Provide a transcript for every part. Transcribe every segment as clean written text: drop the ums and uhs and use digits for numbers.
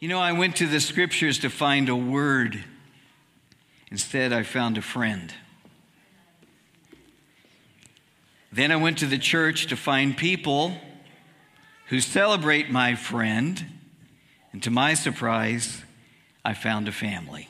I went to the scriptures to find a word. Instead, I found a friend. Then I went to the church to find people who celebrate my friend. And to my surprise, I found a family.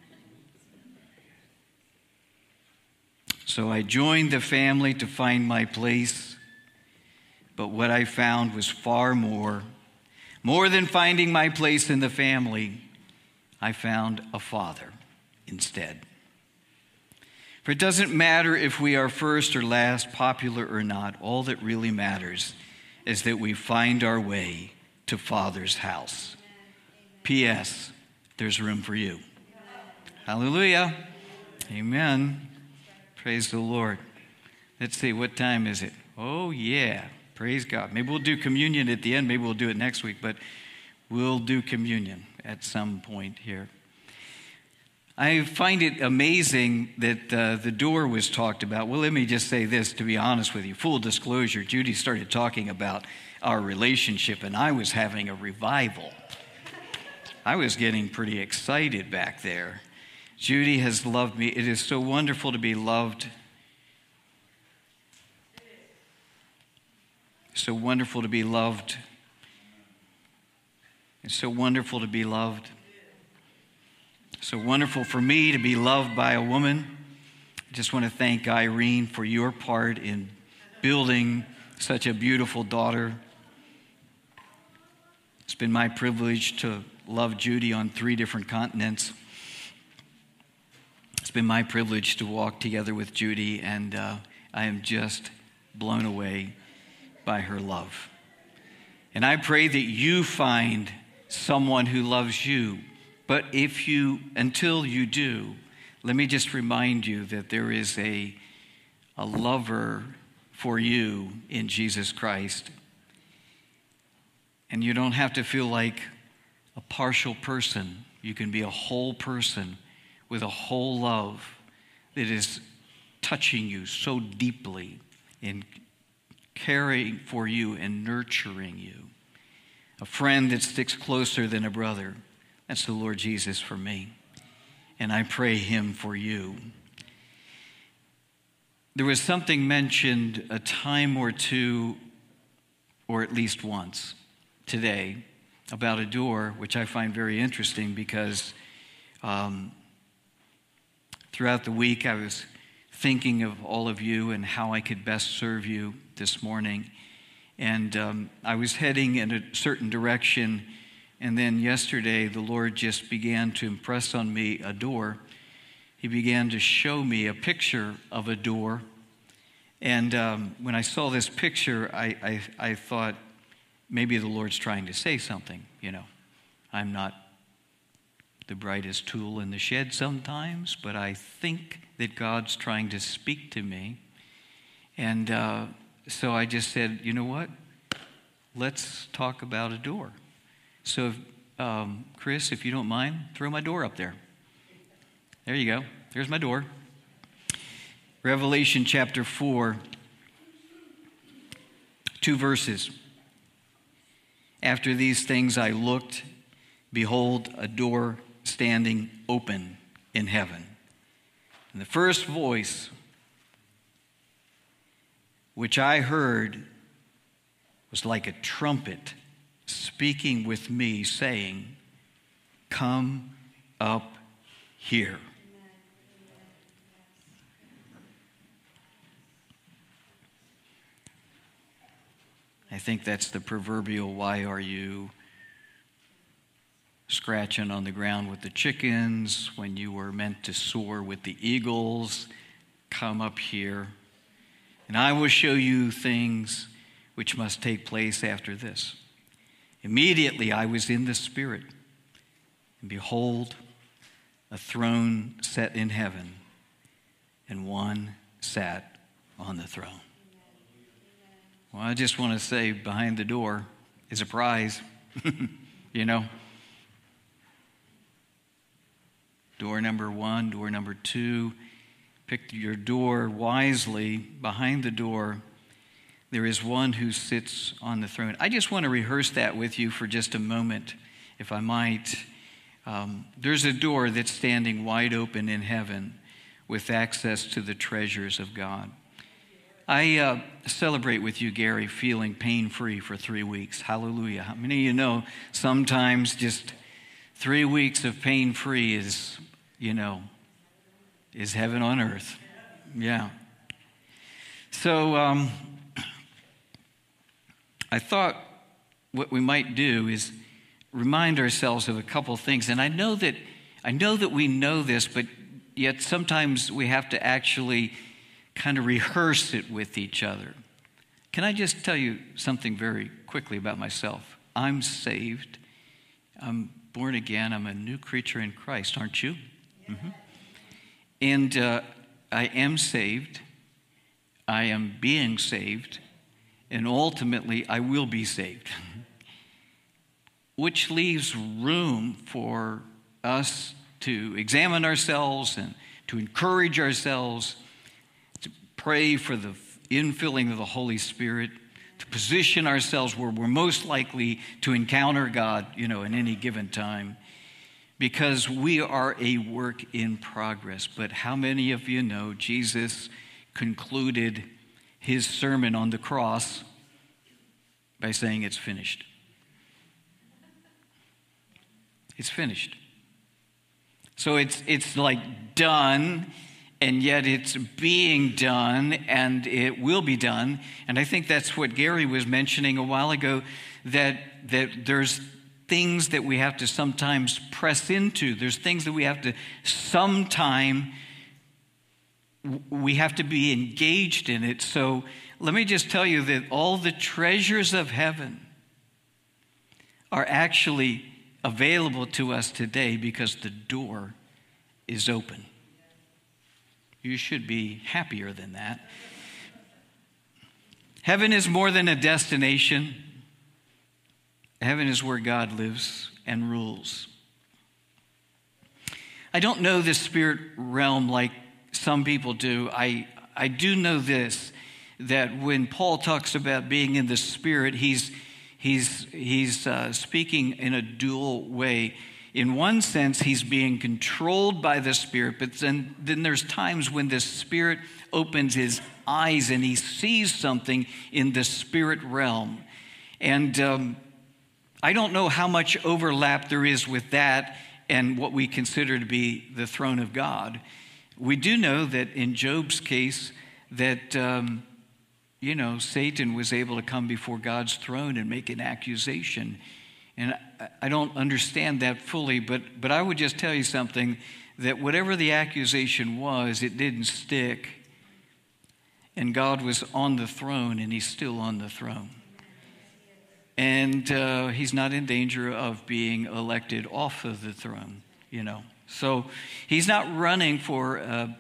So I joined the family to find my place. But what I found was far more than finding my place in the family. I found a father instead. For it doesn't matter if we are first or last, popular or not. All that really matters is that we find our way to Father's house. P.S. There's room for you. Hallelujah. Amen. Praise the Lord. Let's see, what time is it? Oh, yeah. Praise God. Maybe we'll do communion at the end. Maybe we'll do it next week, but we'll do communion at some point here. I find it amazing that the door was talked about. Well, let me just say this, to be honest with you. Full disclosure, Judy started talking about our relationship, and I was having a revival. I was getting pretty excited back there. Judy has loved me. It is so wonderful to be loved. So wonderful to be loved. It's so wonderful to be loved. So wonderful for me to be loved by a woman. I just want to thank Irene for your part in building such a beautiful daughter. It's been my privilege to love Judy on 3 different continents. It's been my privilege to walk together with Judy, and I am just blown away by her love. And I pray that you find someone who loves you. But until you do, let me just remind you that there is a lover for you in Jesus Christ. And you don't have to feel like a partial person. You can be a whole person with a whole love that is touching you so deeply and caring for you and nurturing you. A friend that sticks closer than a brother. That's the Lord Jesus for me. And I pray him for you. There was something mentioned a time or two, or at least once today, about a door, which I find very interesting because throughout the week I was thinking of all of you and how I could best serve you this morning. And I was heading in a certain direction. And then yesterday, the Lord just began to impress on me a door. He began to show me a picture of a door. And when I saw this picture, I thought, maybe the Lord's trying to say something. I'm not the brightest tool in the shed sometimes, but I think that God's trying to speak to me. And so I just said, you know what? Let's talk about a door. So, Chris, if you don't mind, throw my door up there. There you go. There's my door. Revelation chapter 4, 2 verses. After these things I looked, behold, a door standing open in heaven. And the first voice which I heard was like a trumpet speaking with me, saying, "Come up here." I think that's the proverbial, why are you scratching on the ground with the chickens when you were meant to soar with the eagles? Come up here, and I will show you things which must take place after this. Immediately I was in the Spirit, and behold, a throne set in heaven, and one sat on the throne. Well, I just want to say behind the door is a prize, Door number 1, door number 2. Pick your door wisely. Behind the door, there is one who sits on the throne. I just want to rehearse that with you for just a moment if I might. There's a door that's standing wide open in heaven with access to the treasures of God. I celebrate with you, Gary, feeling pain-free for 3 weeks. Hallelujah. How many of you know sometimes just 3 weeks of pain-free is heaven on earth? Yeah. So I thought what we might do is remind ourselves of a couple things. And I know that we know this, but yet sometimes we have to actually kind of rehearse it with each other. Can I just tell you something very quickly about myself? I'm saved. I'm born again. I'm a new creature in Christ, aren't you? Mm-hmm. And I am saved. I am being saved. And ultimately, I will be saved. Which leaves room for us to examine ourselves and to encourage ourselves, to pray for the infilling of the Holy Spirit, to position ourselves where we're most likely to encounter God, in any given time, because we are a work in progress. But how many of you know Jesus concluded his sermon on the cross by saying it's finished? It's finished. So it's like done, and yet it's being done, and it will be done. And I think that's what Gary was mentioning a while ago, that there's things that we have to sometimes press into. There's things that we have to we have to be engaged in it. So let me just tell you that all the treasures of heaven are actually available to us today because the door is open. You should be happier than that. Heaven is more than a destination. Heaven is where God lives and rules. I don't know the spirit realm like some people do. I do know this, that when Paul talks about being in the Spirit, he's speaking in a dual way. In one sense, he's being controlled by the Spirit, but then there's times when the Spirit opens his eyes and he sees something in the spirit realm. And I don't know how much overlap there is with that and what we consider to be the throne of God. We do know that in Job's case that Satan was able to come before God's throne and make an accusation. And I don't understand that fully, but I would just tell you something, that whatever the accusation was, it didn't stick. And God was on the throne, and he's still on the throne. And he's not in danger of being elected off of the throne, So he's not running for,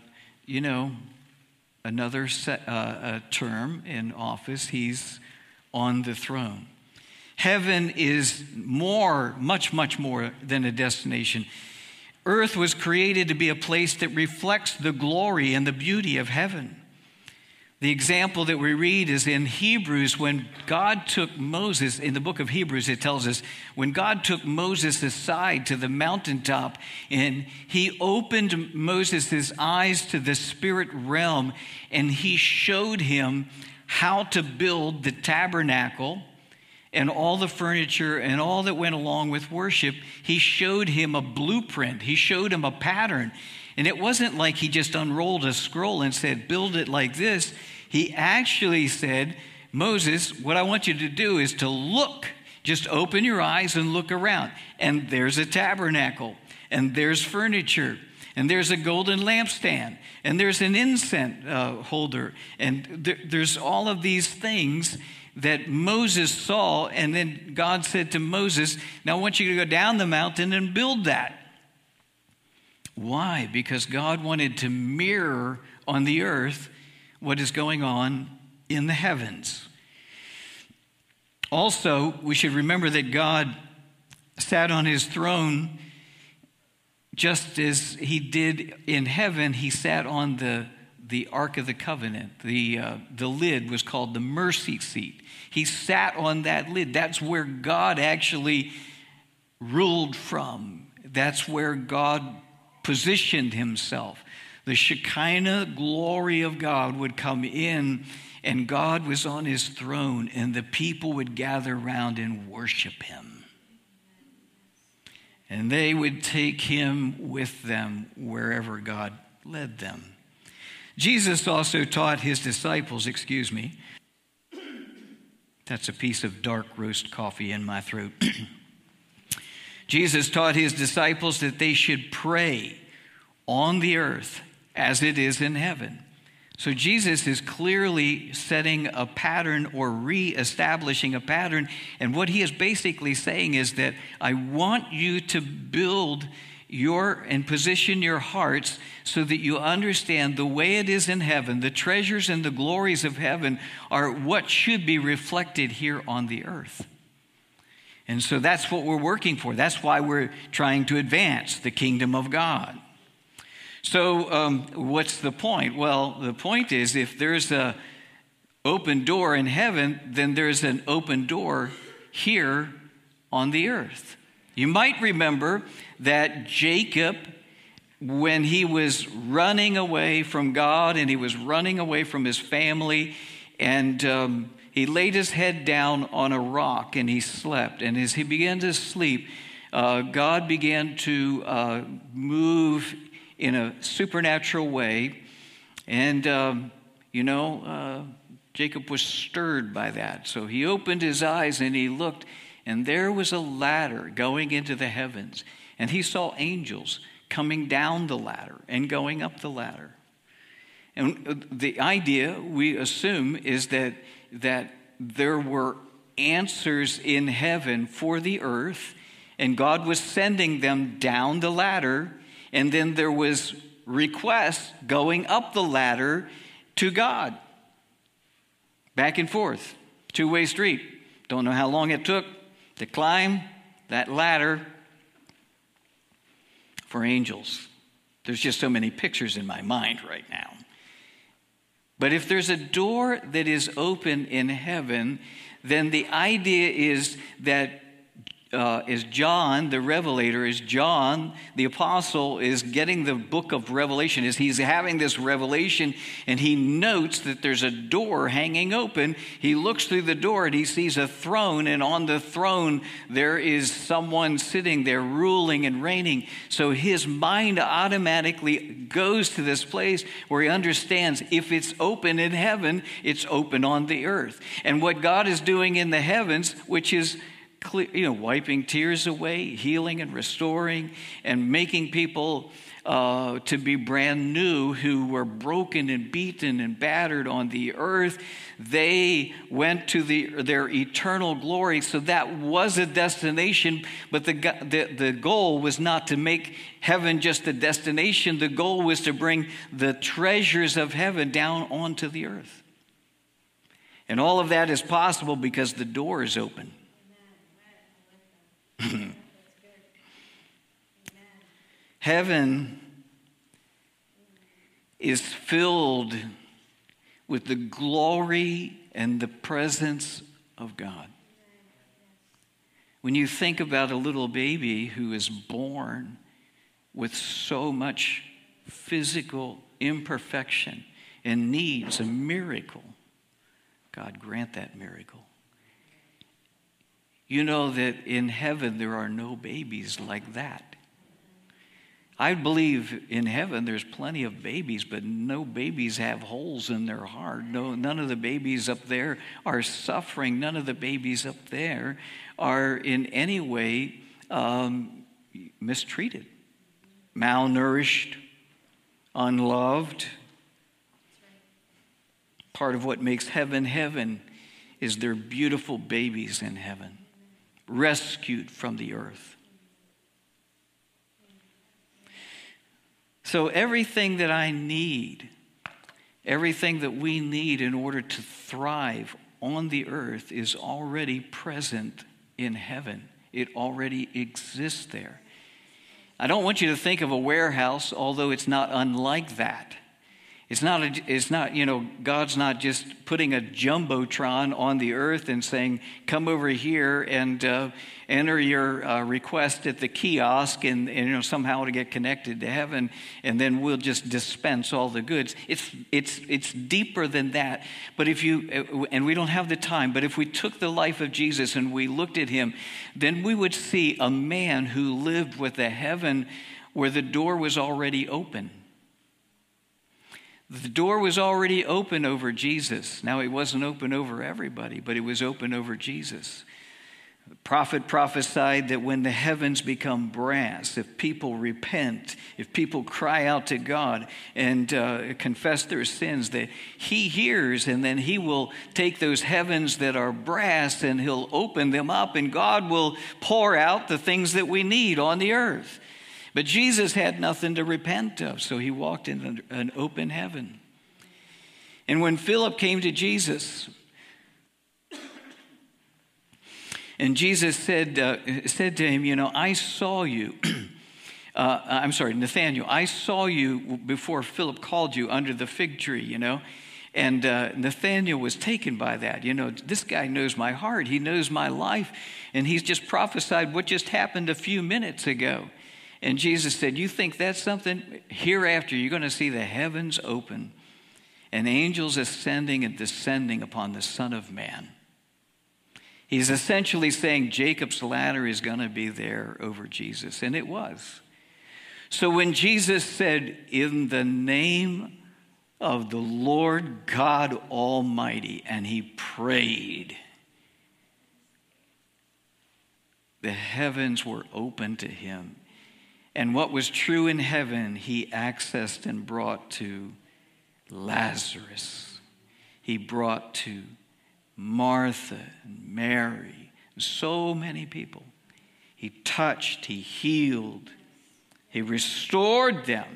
another term in office. He's on the throne. Heaven is much more than a destination. Earth was created to be a place that reflects the glory and the beauty of heaven. The example that we read is in Hebrews, when God took Moses, in the book of Hebrews it tells us, when God took Moses aside to the mountaintop and he opened Moses' eyes to the spirit realm and he showed him how to build the tabernacle and all the furniture and all that went along with worship. He showed him a blueprint. He showed him a pattern. And it wasn't like he just unrolled a scroll and said, build it like this. He actually said, Moses, what I want you to do is to look. Just open your eyes and look around. And there's a tabernacle. And there's furniture. And there's a golden lampstand. And there's an incense holder. And there's all of these things that Moses saw. And then God said to Moses, now I want you to go down the mountain and build that. Why? Because God wanted to mirror on the earth what is going on in the heavens. Also, we should remember that God sat on his throne just as he did in heaven. He sat on the Ark of the Covenant. The lid was called the mercy seat. He sat on that lid. That's where God actually ruled from. That's where God positioned himself. The Shekinah glory of God would come in, and God was on his throne, and the people would gather around and worship him. And they would take him with them wherever God led them. Jesus also taught his disciples, that's a piece of dark roast coffee in my throat. Jesus taught his disciples that they should pray on the earth as it is in heaven. So Jesus is clearly setting a pattern or reestablishing a pattern. And what he is basically saying is that I want you to build and position your hearts so that you understand the way it is in heaven. The treasures and the glories of heaven are what should be reflected here on the earth. And so that's what we're working for. That's why we're trying to advance the kingdom of God. So what's the point? Well, the point is if there's an open door in heaven, then there's an open door here on the earth. You might remember that Jacob, when he was running away from God and he was running away from his family, and he laid his head down on a rock and he slept. And as he began to sleep, God began to move in a supernatural way. And, Jacob was stirred by that. So he opened his eyes and he looked, and there was a ladder going into the heavens. And he saw angels coming down the ladder and going up the ladder. And the idea, we assume, is that there were answers in heaven for the earth, and God was sending them down the ladder, and then there was requests going up the ladder to God. Back and forth, two-way street. Don't know how long it took to climb that ladder for angels. There's just so many pictures in my mind right now. But if there's a door that is open in heaven, then the idea is that as John, the Revelator, as John, the apostle, is getting the book of Revelation, as he's having this revelation, and he notes that there's a door hanging open. He looks through the door and he sees a throne, and on the throne there is someone sitting there ruling and reigning. So his mind automatically goes to this place where he understands if it's open in heaven, it's open on the earth. And what God is doing in the heavens, which is wiping tears away, healing and restoring, and making people to be brand new who were broken and beaten and battered on the earth. They went to their eternal glory. So that was a destination, but the goal was not to make heaven just a destination. The goal was to bring the treasures of heaven down onto the earth. And all of that is possible because the door is open. Heaven is filled with the glory and the presence of God. When you think about a little baby who is born with so much physical imperfection and needs a miracle, God grant that miracle. You know that in heaven there are no babies like that. I believe in heaven there's plenty of babies, but no babies have holes in their heart. None of the babies up there are suffering. None of the babies up there are in any way mistreated, malnourished, unloved. Part of what makes heaven heaven is their beautiful babies in heaven, rescued from the earth. So everything that I need, everything that we need in order to thrive on the earth is already present in heaven. It already exists there. I don't want you to think of a warehouse, although it's not unlike that. It's not, God's not just putting a jumbotron on the earth and saying, come over here and enter your request at the kiosk and somehow to get connected to heaven, and then we'll just dispense all the goods. It's deeper than that. But and we don't have the time, but if we took the life of Jesus and we looked at him, then we would see a man who lived with a heaven where the door was already open. The door was already open over Jesus. Now, it wasn't open over everybody, but it was open over Jesus. The prophet prophesied that when the heavens become brass, if people repent, if people cry out to God and confess their sins, that he hears, and then he will take those heavens that are brass and he'll open them up, and God will pour out the things that we need on the earth. But Jesus had nothing to repent of, so he walked in an open heaven. And when Philip came to Jesus, and Jesus said to him, I saw you. Nathanael, I saw you before Philip called you under the fig tree, And Nathanael was taken by that. This guy knows my heart. He knows my life. And he's just prophesied what just happened a few minutes ago. And Jesus said, you think that's something? Hereafter, you're going to see the heavens open and angels ascending and descending upon the Son of Man. He's essentially saying Jacob's ladder is going to be there over Jesus. And it was. So when Jesus said, in the name of the Lord God Almighty, and he prayed, the heavens were open to him. And what was true in heaven, he accessed and brought to Lazarus. He brought to Martha and Mary, and so many people. He touched, he healed, he restored them.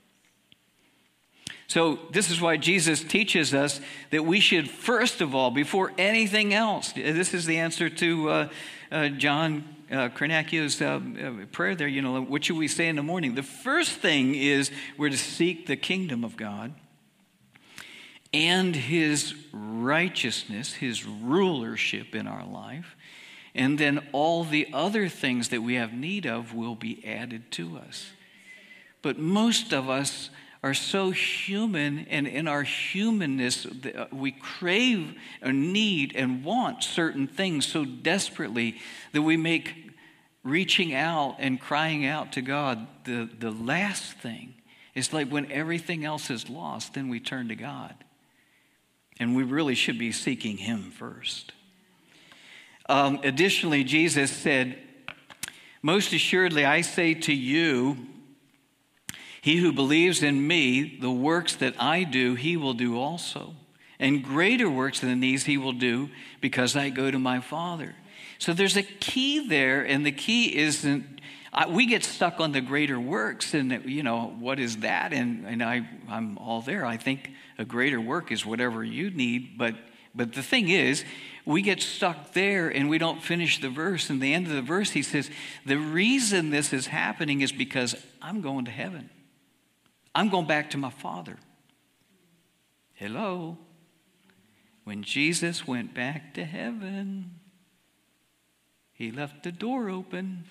So this is why Jesus teaches us that we should, first of all, before anything else, this is the answer to John Carnacchio's prayer there, what should we say in the morning? The first thing is we're to seek the kingdom of God and his righteousness, his rulership in our life. And then all the other things that we have need of will be added to us. But most of us are so human, and in our humanness, we crave or need and want certain things so desperately that we make reaching out and crying out to God the last thing. It's like when everything else is lost, then we turn to God. And we really should be seeking him first. Additionally, Jesus said, most assuredly, I say to you, he who believes in me, the works that I do, he will do also. And greater works than these he will do because I go to my Father. So there's a key there, and the key isn't, we get stuck on the greater works, and what is that? And I'm all there. I think a greater work is whatever you need, but the thing is, we get stuck there and we don't finish the verse. And the end of the verse, he says, the reason this is happening is because I'm going to heaven. I'm going back to my Father. Hello? When Jesus went back to heaven, he left the door open.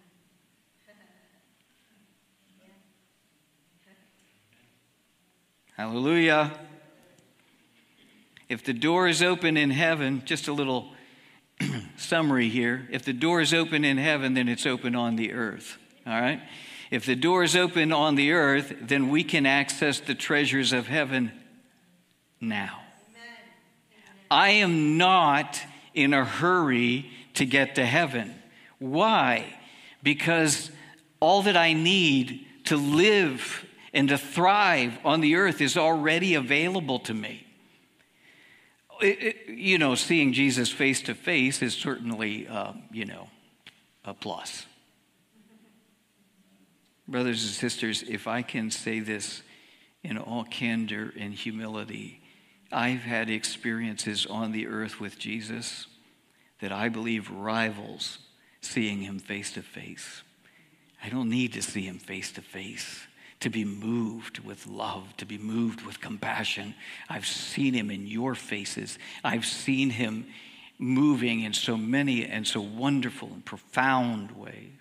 Hallelujah. If the door is open in heaven, just a little summary here. If the door is open in heaven, then it's open on the earth. All right? If the door is open on the earth, then we can access the treasures of heaven now. I am not in a hurry to get to heaven. Why? Because all that I need to live and to thrive on the earth is already available to me. Seeing Jesus face to face is certainly, a plus. Brothers and sisters, if I can say this in all candor and humility, I've had experiences on the earth with Jesus that I believe rivals seeing him face to face. I don't need to see him face to face to be moved with love, to be moved with compassion. I've seen him in your faces. I've seen him moving in so many and so wonderful and profound ways.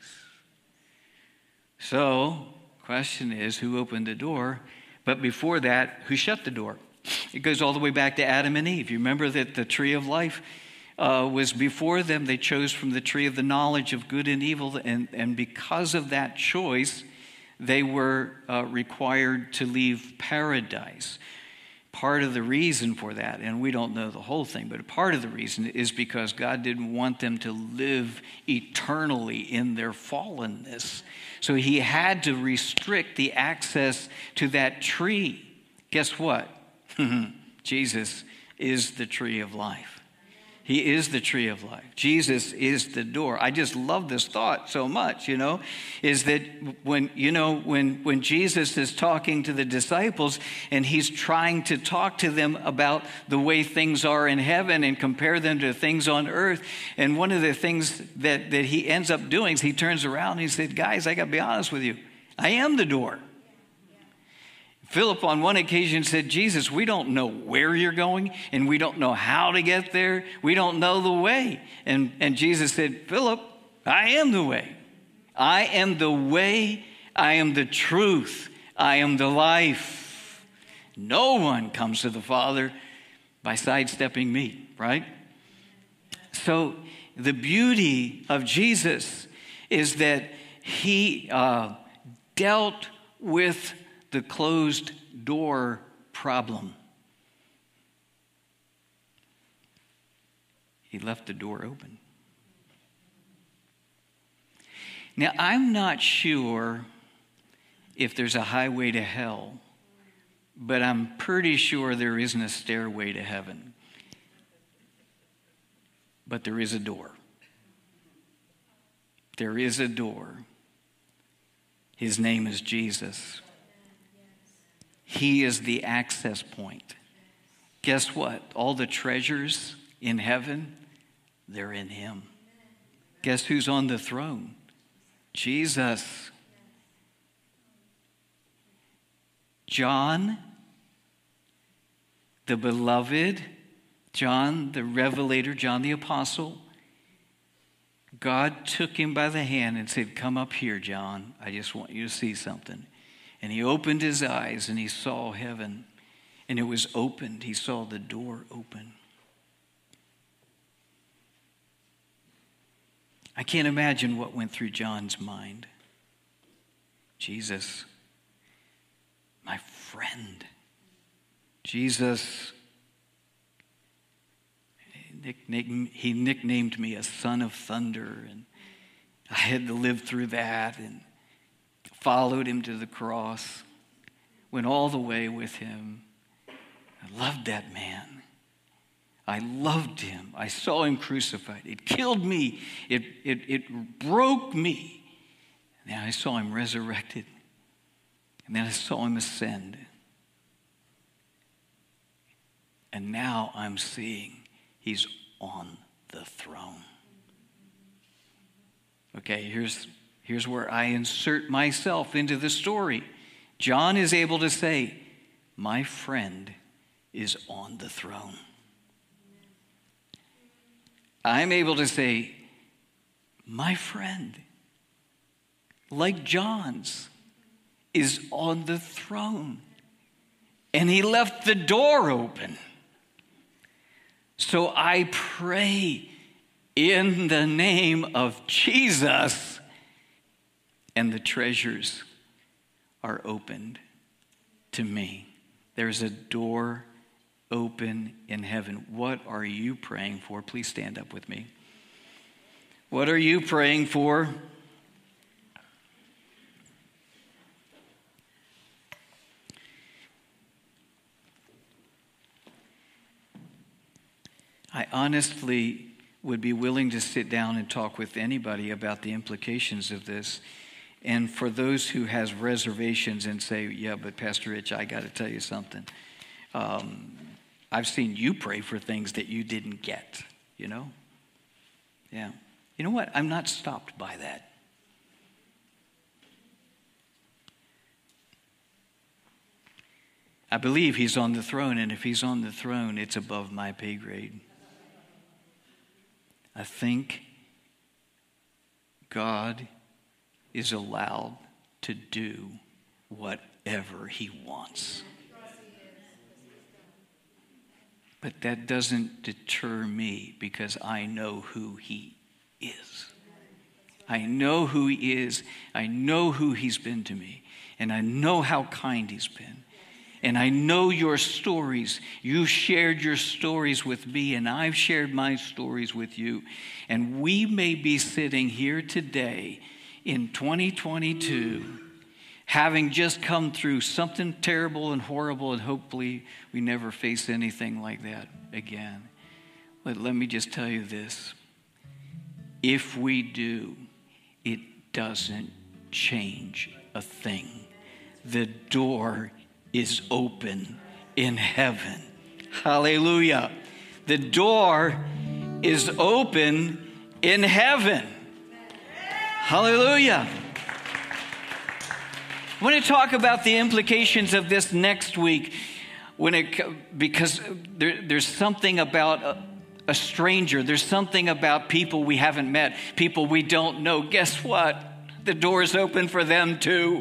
So, question is, who opened the door? But before that, who shut the door? It goes all the way back to Adam and Eve. You remember that the tree of life was before them. They chose from the tree of the knowledge of good and evil, and because of that choice, they were required to leave paradise. Part of the reason for that, and we don't know the whole thing, but part of the reason is because God didn't want them to live eternally in their fallenness. So he had to restrict the access to that tree. Guess what? Jesus is the tree of life. He is the tree of life. Jesus is the door. I just love this thought so much, is that when Jesus is talking to the disciples and he's trying to talk to them about the way things are in heaven and compare them to things on earth, and one of the things that he ends up doing is he turns around and he said, guys, I got to be honest with you. I am the door. Philip on one occasion said, Jesus, we don't know where you're going, and we don't know how to get there. We don't know the way. And Jesus said, Philip, I am the way. I am the way. I am the truth. I am the life. No one comes to the Father by sidestepping me, right? So the beauty of Jesus is that he dealt with the closed door problem. He left the door open. Now, I'm not sure if there's a highway to hell, but I'm pretty sure there isn't a stairway to heaven. But there is a door. There is a door. His name is Jesus. He is the access point. Guess what? All the treasures in heaven, they're in him. Guess who's on the throne? Jesus. John, the beloved, John the revelator, John the apostle, God took him by the hand and said, come up here, John. I just want you to see something. And he opened his eyes and he saw heaven. And it was opened. He saw the door open. I can't imagine what went through John's mind. Jesus, my friend. Jesus, he nicknamed me a son of thunder. And I had to live through that and followed him to the cross, went all the way with him. I loved that man. I loved him. I saw him crucified. It killed me. It broke me. And then I saw him resurrected. And then I saw him ascend. And now I'm seeing he's on the throne. Okay, here's where I insert myself into the story. John is able to say, my friend is on the throne. I'm able to say, my friend, like John's, is on the throne. And he left the door open. So I pray in the name of Jesus, and the treasures are opened to me. There's a door open in heaven. What are you praying for? Please stand up with me. What are you praying for? I honestly would be willing to sit down and talk with anybody about the implications of this. And for those who has reservations and say, yeah, but Pastor Rich, I got to tell you something. I've seen you pray for things that you didn't get, Yeah. You know what? I'm not stopped by that. I believe he's on the throne, and if he's on the throne, it's above my pay grade. I think God is allowed to do whatever he wants. But that doesn't deter me because I know who he is. I know who he is. I know who he's been to me. And I know how kind he's been. And I know your stories. You shared your stories with me, and I've shared my stories with you. And we may be sitting here today in 2022, having just come through something terrible and horrible, and hopefully we never face anything like that again. But let me just tell you this. If we do, it doesn't change a thing. The door is open in heaven. Hallelujah. The door is open in heaven. Hallelujah. I want to talk about the implications of this next week because there's something about a stranger. There's something about people we haven't met, people we don't know. Guess what? The door is open for them too.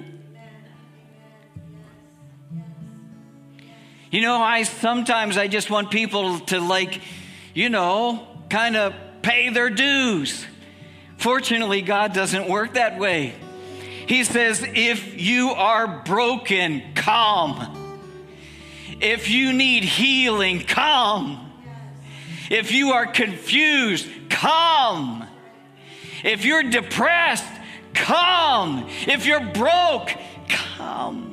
You know, sometimes I just want people to kind of pay their dues. Fortunately, God doesn't work that way. He says, if you are broken, come. If you need healing, come. If you are confused, come. If you're depressed, come. If you're broke, come.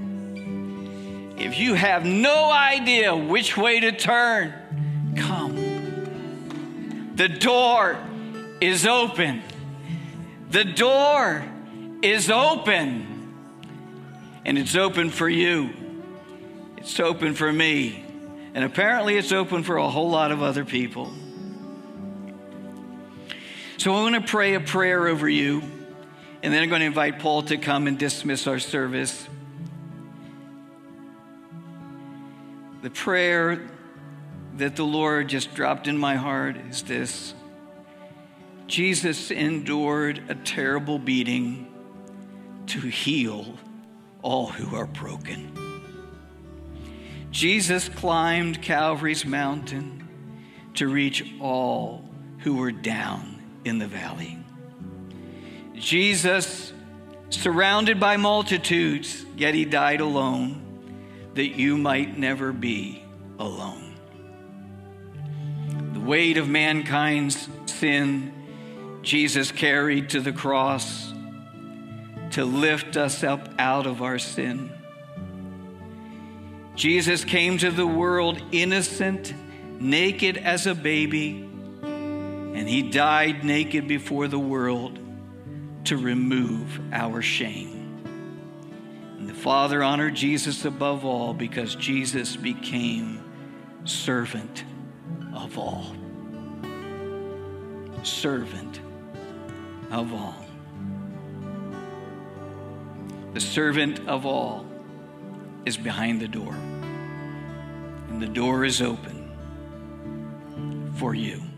If you have no idea which way to turn, come. The door is open. The door is open. And it's open for you. It's open for me. And apparently it's open for a whole lot of other people. So I want to pray a prayer over you. And then I'm going to invite Paul to come and dismiss our service. The prayer that the Lord just dropped in my heart is this. Jesus endured a terrible beating to heal all who are broken. Jesus climbed Calvary's mountain to reach all who were down in the valley. Jesus, surrounded by multitudes, yet he died alone, that you might never be alone. The weight of mankind's sin, Jesus carried to the cross to lift us up out of our sin. Jesus came to the world innocent, naked as a baby, and he died naked before the world to remove our shame. And the Father honored Jesus above all because Jesus became servant of all. Servant of all. The servant of all is behind the door. And the door is open for you.